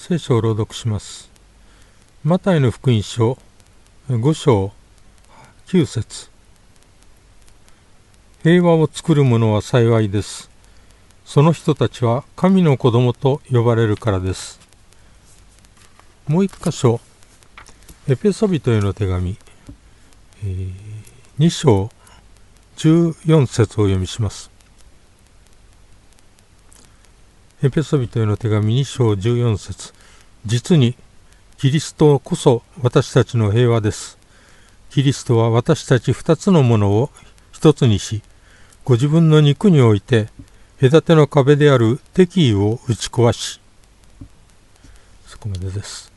聖書を朗読します。マタイの福音書5章9節。平和を作る者は幸いです。その人たちは神の子供と呼ばれるからです。もう一箇所、エペソビトへの手紙、2章14節を読みします。エペソビトへの手紙2章14節。実にキリストこそ私たちの平和です。キリストは私たち二つのものを一つにし、ご自分の肉において隔ての壁である敵意を打ち壊し。そこまでです。